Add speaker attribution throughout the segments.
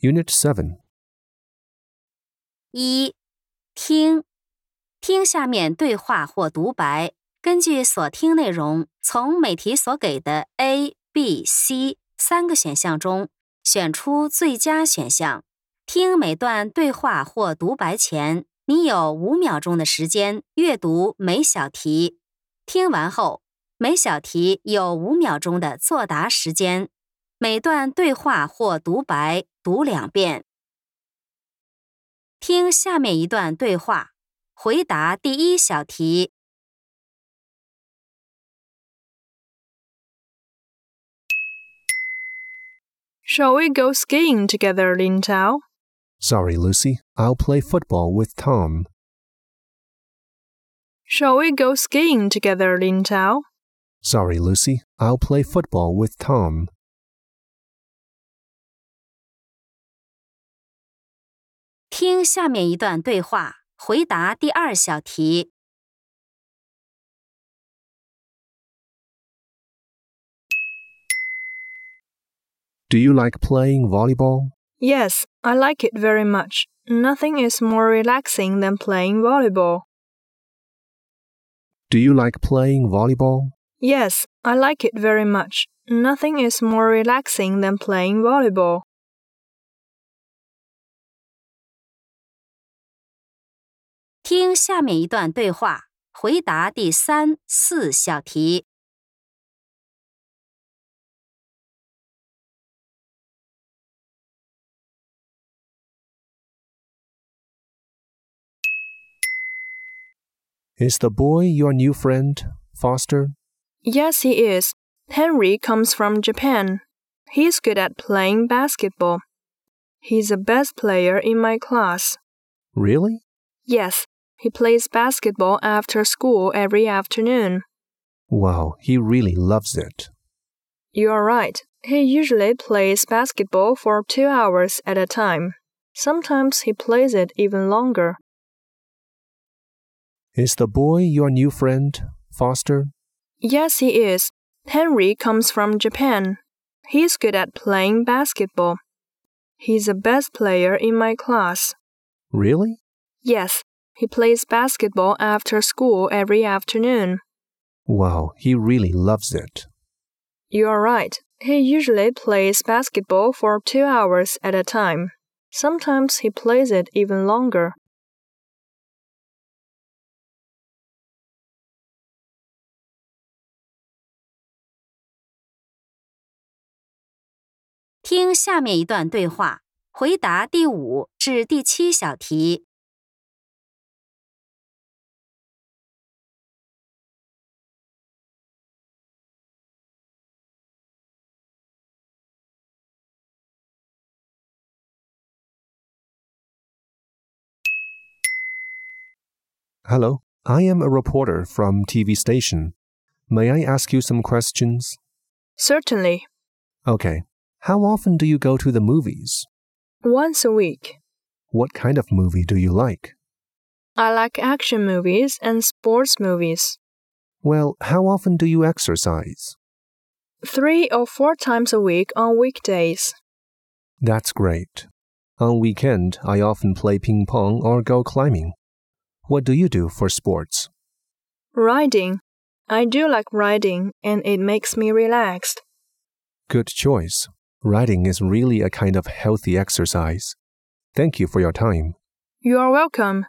Speaker 1: Unit 7.
Speaker 2: 一、听下面对话或独白，根据所听内容，从每题所给的 A、B、C 3个选项中选出最佳选项。听每段对话或独白前，你有5秒钟的时间阅读每小题。听完后，每小题有5秒钟的作答时间。每段对话或独白读2遍。听下面一段对话，回答第1小题。
Speaker 3: Shall we go skiing together, Lin Tao?
Speaker 1: Sorry, Lucy. I'll play football with Tom.
Speaker 3: Shall we go skiing together, Lin Tao?
Speaker 1: Sorry, Lucy. I'll play football with Tom.
Speaker 2: 听下面一段对话，回答第2小题。
Speaker 1: Do you like playing volleyball?
Speaker 3: Yes, I like it very much. Nothing is more relaxing than playing volleyball.
Speaker 1: Do you like playing volleyball?
Speaker 3: Yes, I like it very much. Nothing is more relaxing than playing volleyball.
Speaker 2: 听下面一段对话，回答第3、4小题。
Speaker 1: Is the boy your new friend, Foster?
Speaker 3: Yes, he is. Henry comes from Japan. He's good at playing basketball. He's the best player in my class.
Speaker 1: Really?
Speaker 3: Yes, he plays basketball after school every afternoon.
Speaker 1: Wow, he really loves it.
Speaker 3: You're right. He usually plays basketball for 2 hours at a time. Sometimes he plays it even longer.
Speaker 1: Is the boy your new friend, Foster?
Speaker 3: Yes, he is. Henry comes from Japan. He's good at playing basketball. He's the best player in my class.
Speaker 1: Really?
Speaker 3: Yes, he plays basketball after school every afternoon.
Speaker 1: Wow, he really loves it.
Speaker 3: You're right. He usually plays basketball for 2 hours at a time. Sometimes he plays it even longer.
Speaker 2: 听下面一段对话，回答第5至第7小题。
Speaker 1: Hello, I am a reporter from TV station. May I ask you some questions?
Speaker 3: Certainly.
Speaker 1: Okay. How often do you go to the movies?
Speaker 3: Once a week.
Speaker 1: What kind of movie do you like?
Speaker 3: I like action movies and sports movies.
Speaker 1: Well, how often do you exercise?
Speaker 3: 3 or 4 times a week on weekdays.
Speaker 1: That's great. On weekend, I often play ping pong or go climbing. What do you do for sports?
Speaker 3: Riding. I do like riding, and it makes me relaxed.
Speaker 1: Good choice. Riding is really a kind of healthy exercise. Thank you for your time.
Speaker 3: You are welcome.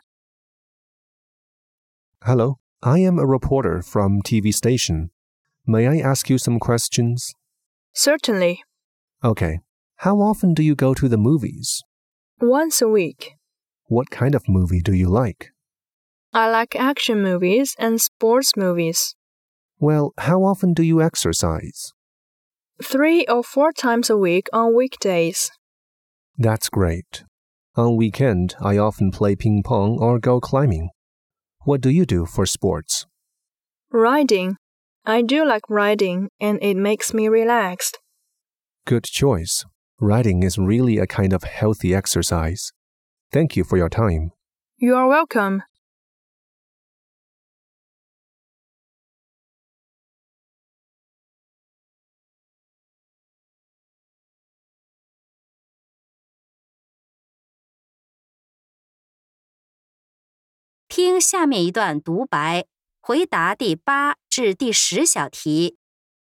Speaker 1: Hello, I am a reporter from TV station. May I ask you some questions?
Speaker 3: Certainly.
Speaker 1: Okay. How often do you go to the movies?
Speaker 3: Once a week.
Speaker 1: What kind of movie do you like?
Speaker 3: I like action movies and sports movies.
Speaker 1: Well, how often do you exercise?
Speaker 3: 3 or 4 times a week on weekdays.
Speaker 1: That's great. On weekend, I often play ping pong or go climbing. What do you do for sports?
Speaker 3: Riding. I do like riding, and it makes me relaxed.
Speaker 1: Good choice. Riding is really a kind of healthy exercise. Thank you for your time.
Speaker 3: You are welcome.
Speaker 2: 听下面一段独白，回答第8至第10小题。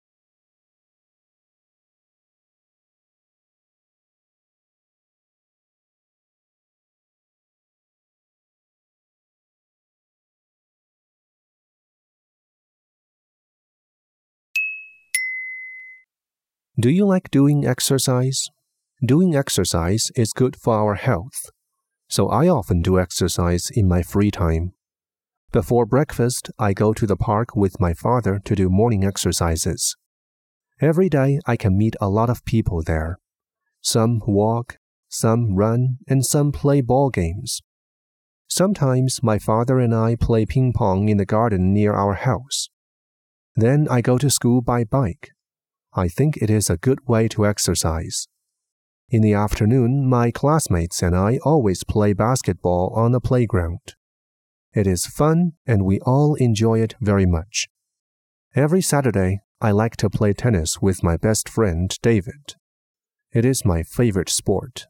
Speaker 1: Do you like doing exercise? Doing exercise is good for our health, so I often do exercise in my free time. Before breakfast, I go to the park with my father to do morning exercises. Every day, I can meet a lot of people there. Some walk, some run, and some play ball games. Sometimes my father and I play ping pong in the garden near our house. Then I go to school by bike. I think it is a good way to exercise. In the afternoon, my classmates and I always play basketball on the playground. It is fun and we all enjoy it very much. Every Saturday, I like to play tennis with my best friend, David. It is my favorite sport.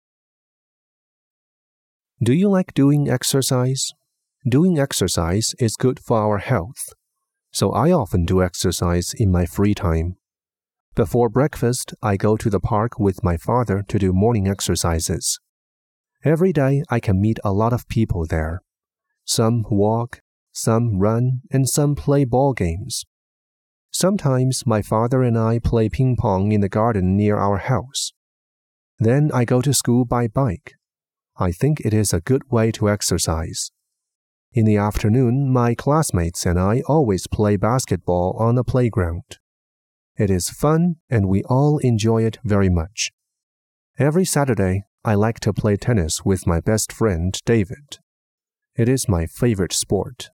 Speaker 1: Do you like doing exercise? Doing exercise is good for our health, so I often do exercise in my free time. Before breakfast, I go to the park with my father to do morning exercises. Every day, I can meet a lot of people there. Some walk, some run, and some play ball games. Sometimes my father and I play ping pong in the garden near our house. Then I go to school by bike. I think it is a good way to exercise. In the afternoon, my classmates and I always play basketball on the playground. It is fun and we all enjoy it very much. Every Saturday, I like to play tennis with my best friend, David. It is my favorite sport.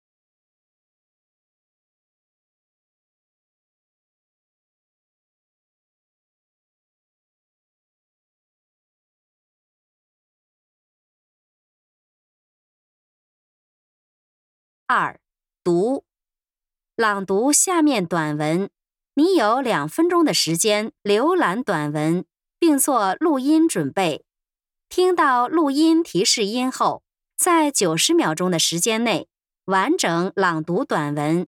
Speaker 2: 2. 读。朗读下面短文。你有2分钟的时间浏览短文，并做录音准备。听到录音提示音后，在90秒钟的时间内，完整朗读短文。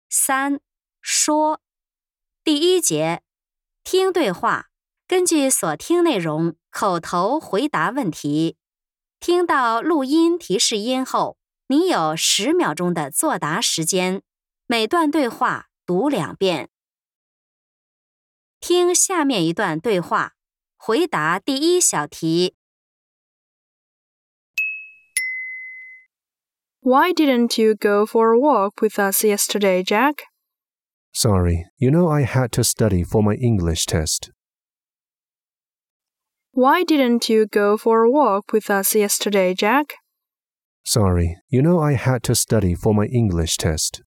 Speaker 2: 3. 说。第一节，听对话，根据所听内容口头回答问题。听到录音提示音后，你有10秒钟的作答时间，每段对话读2遍。听下面一段对话，回答第一小题。
Speaker 3: Why didn't you go for a walk with us yesterday, Jack?
Speaker 1: Sorry, you know I had to study for my English test.
Speaker 3: Why didn't you go for a walk with us yesterday, Jack?
Speaker 1: Sorry, you know I had to study for my English test.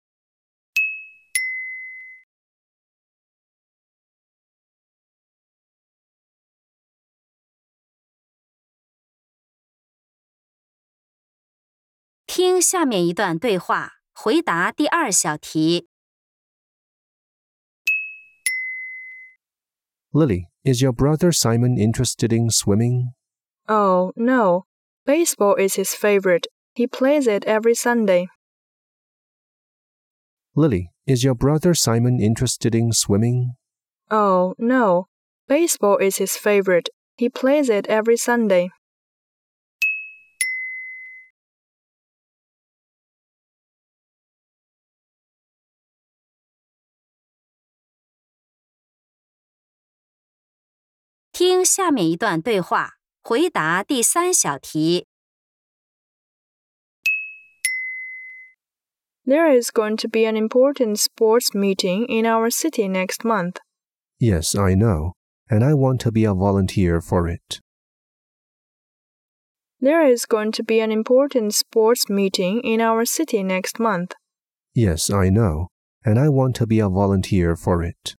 Speaker 2: “听下面一段对话，回答第2小题。
Speaker 1: Lily, is your brother Simon interested in swimming?
Speaker 3: Oh, no. Baseball is his favorite. He plays it every Sunday.
Speaker 1: Lily, is your brother Simon interested in swimming?
Speaker 3: Oh, no. Baseball is his favorite. He plays it every Sunday.
Speaker 2: “听下面一段对话，回答第3小题。
Speaker 3: There is going to be an important sports meeting in our city next month.
Speaker 1: Yes, I know, and I want to be a volunteer for it.
Speaker 3: There is going to be an important sports meeting in our city next month.
Speaker 1: Yes, I know, and I want to be a volunteer for it.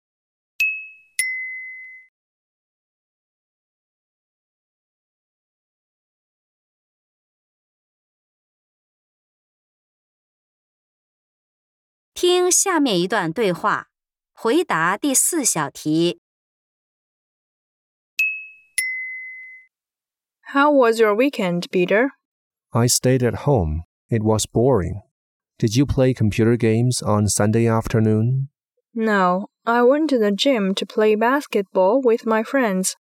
Speaker 2: “听下面一段对话，回答第4小题。
Speaker 3: How was your weekend, Peter?
Speaker 1: I stayed at home. It was boring. Did you play computer games on Sunday afternoon?
Speaker 3: No, I went to the gym to play basketball with my friends.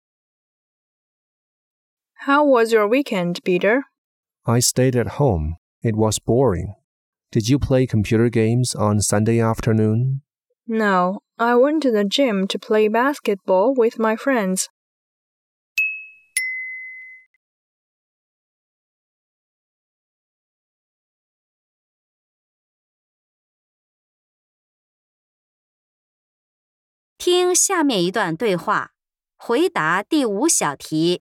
Speaker 3: How was your weekend, Peter?
Speaker 1: I stayed at home. It was boring. Did you play computer games on Sunday afternoon?
Speaker 3: No, I went to the gym to play basketball with my friends.
Speaker 2: “听下面一段对话，回答第5小题。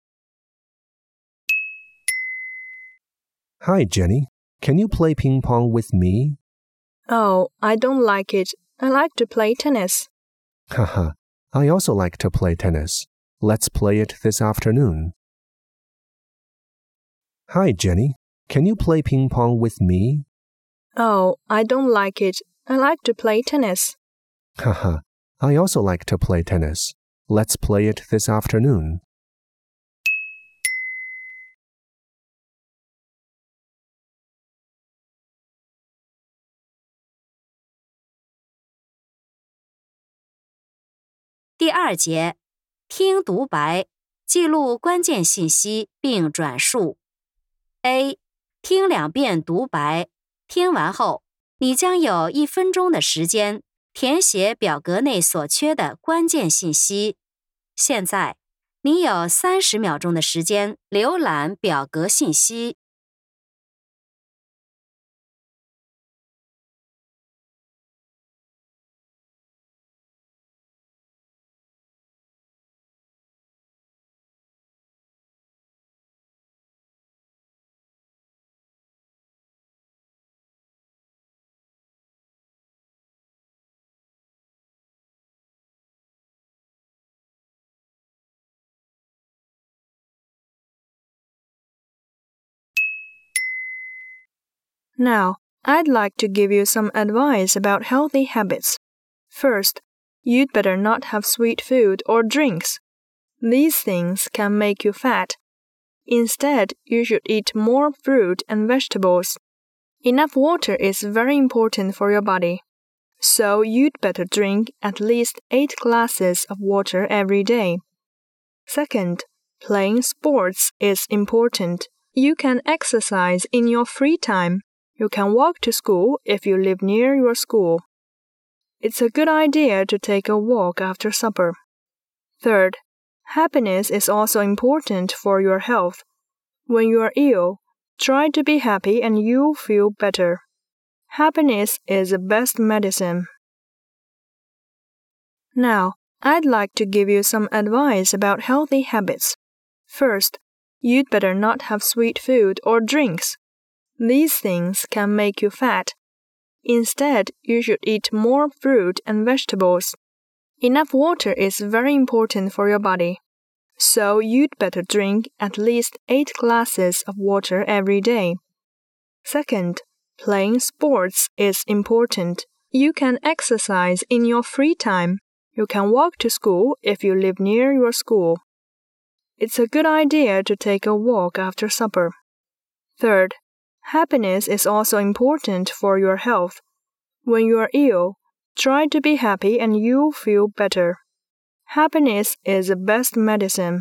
Speaker 1: Hi, Jenny. Can you play ping pong with me?
Speaker 3: Oh, I don't like it. I like to play tennis.
Speaker 1: Haha, I also like to play tennis. Let's play it this afternoon. Hi, Jenny. Can you play ping pong with me?
Speaker 3: Oh, I don't like it. I like to play tennis.
Speaker 1: Haha, I also like to play tennis. Let's play it this afternoon.
Speaker 2: 第2节，听独白，记录关键信息并转述。A. 听2遍独白，听完后，你将有1分钟的时间填写表格内所缺的关键信息。现在，你有30秒钟的时间浏览表格信息。
Speaker 3: Now, I'd like to give you some advice about healthy habits. First, you'd better not have sweet food or drinks. These things can make you fat. Instead, you should eat more fruit and vegetables. Enough water is very important for your body, so you'd better drink at least 8 glasses of water every day. Second, playing sports is important. You can exercise in your free time. You can walk to school if you live near your school. It's a good idea to take a walk after supper. Third, happiness is also important for your health. When you are ill, try to be happy and you'll feel better. Happiness is the best medicine. Now, I'd like to give you some advice about healthy habits. First, you'd better not have sweet food or drinks. These things can make you fat. Instead, you should eat more fruit and vegetables. Enough water is very important for your body, so you'd better drink at least 8 glasses of water every day. Second, playing sports is important. You can exercise in your free time. You can walk to school if you live near your school. It's a good idea to take a walk after supper. Third, happiness is also important for your health. When you are ill, try to be happy and you'll feel better. Happiness is the best medicine.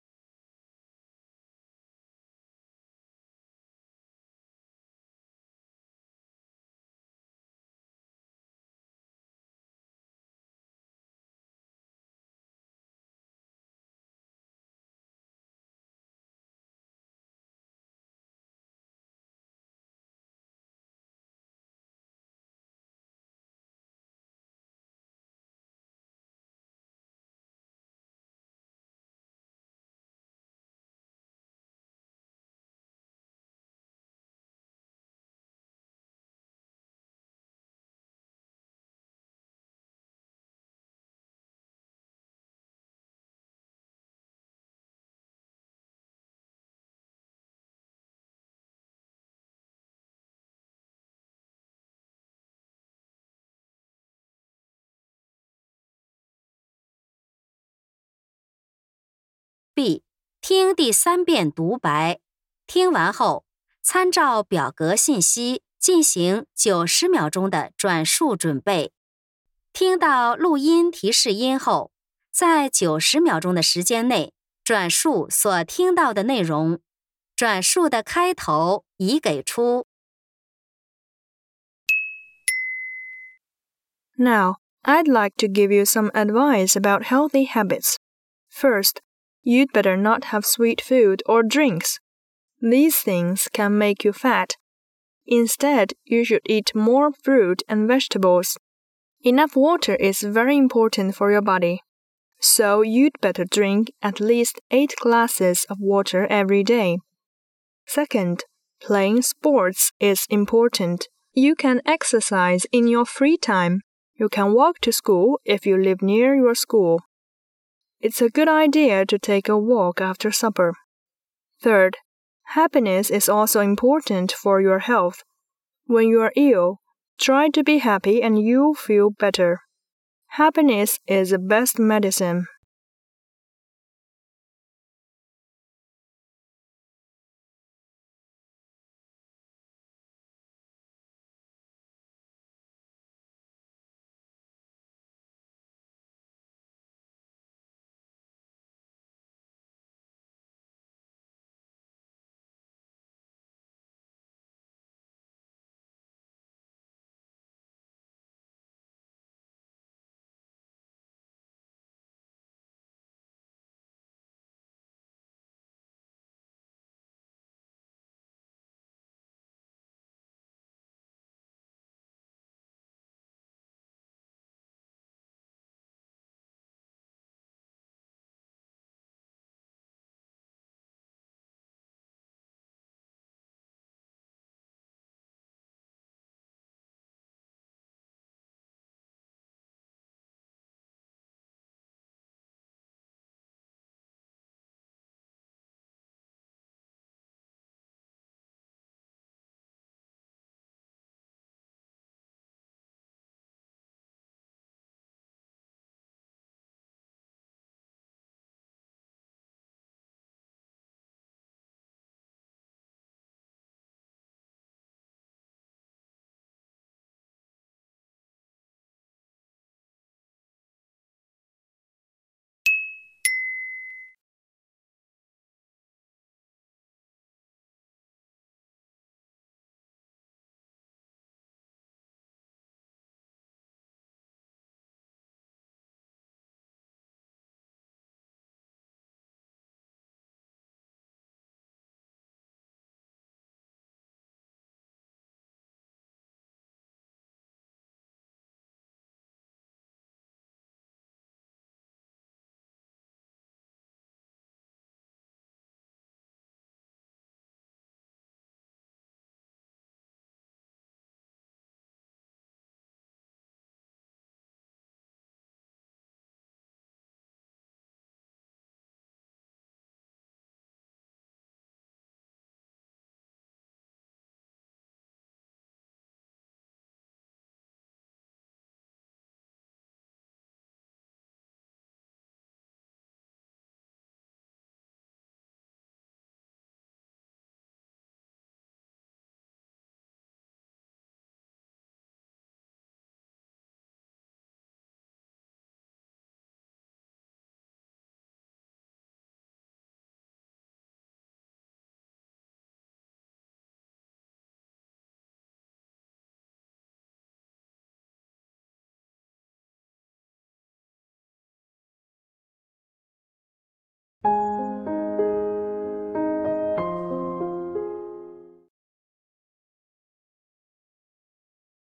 Speaker 2: B. 听第3遍独白，听完后，参照表格信息进行90秒钟的转述准备。听到录音提示音后，在90秒钟的时间内转述所听到的内容。转述的开头已给出。
Speaker 3: Now, I'd like to give you some advice about healthy habits. First, you'd better not have sweet food or drinks. These things can make you fat. Instead, you should eat more fruit and vegetables. Enough water is very important for your body, so you'd better drink at least 8 glasses of water every day. Second, playing sports is important. You can exercise in your free time. You can walk to school if you live near your school. It's a good idea to take a walk after supper. Third, happiness is also important for your health. When you are ill, try to be happy and you'll feel better. Happiness is the best medicine.